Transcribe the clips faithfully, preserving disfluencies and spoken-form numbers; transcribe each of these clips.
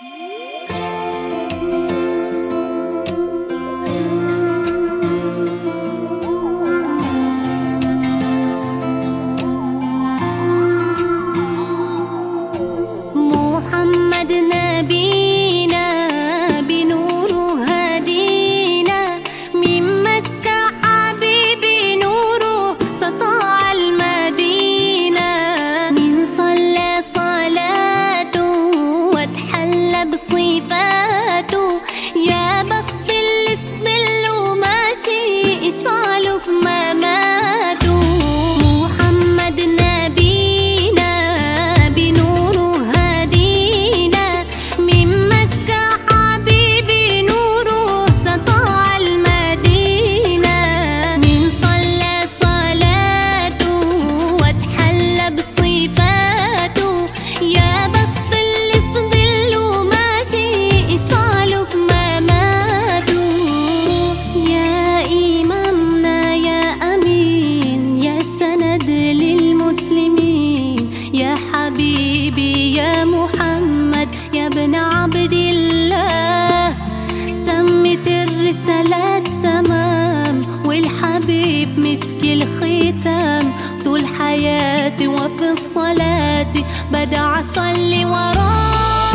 محمد نبينا بنور هدينا من مكة، حبيبي نوره سطع المدينة. من صلى صلاته واتحلى بصفاته، يا بخت اللي في ظله ماشي يشفعله في مماته. محمد نبينا بنوره هدينا من مكة، حبيبي نوره سطع المدينة. من صلى صلاته واتحلى بصفاته، يا بخت اللي في ظله ماشي يشفعله في مماته. يا إمامنا يا أمين، يا سند للمسلمين، يا حبيبي يا محمد يا ابن عبد الله. تمت الرسالة تمام والحبيب مسك الختام. طول حياتي وفي الصلاة بدع أصلي وراه.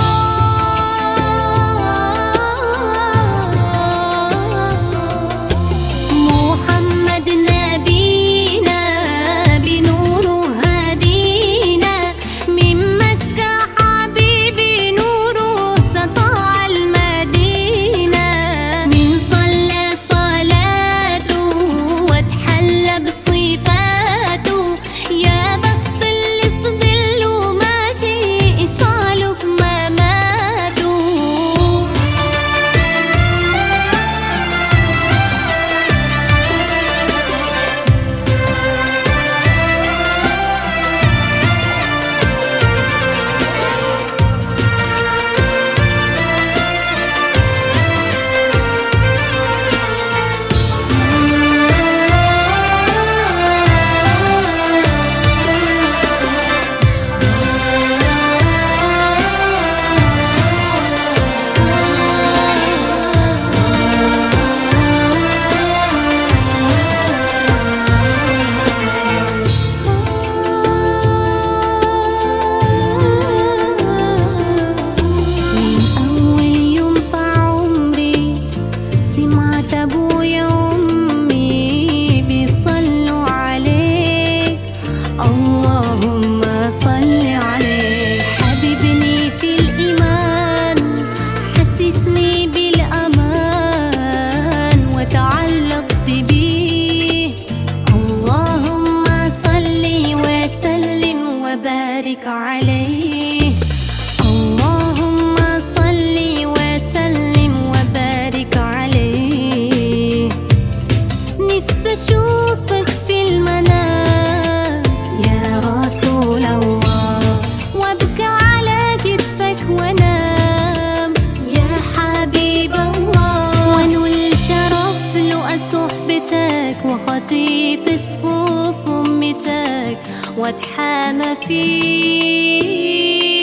محمد نبينا بنوره هدينا من مكة، حبيبي نوره سطع المدينة. من صلى صلاته واتحلى بصفاته، يا بخت اللي في ظله ماشي يشفعله في مماته. أبويا وأمي بيصلوا عليك، اللهم صل عليه. حببني في الإيمان، حسسني بالأمان وتعلقت بيه. اللهم صل وسلم وبارك عليه. اللهم صل وسلم وبارك عليه. نفسي أشوفك في المنام يا رسول الله، وأبكي على كتفك وأنام يا حبيب الله. وأنول شرف لقى صحبتك وخطيب صفوف أمتك وأتحامى فيك.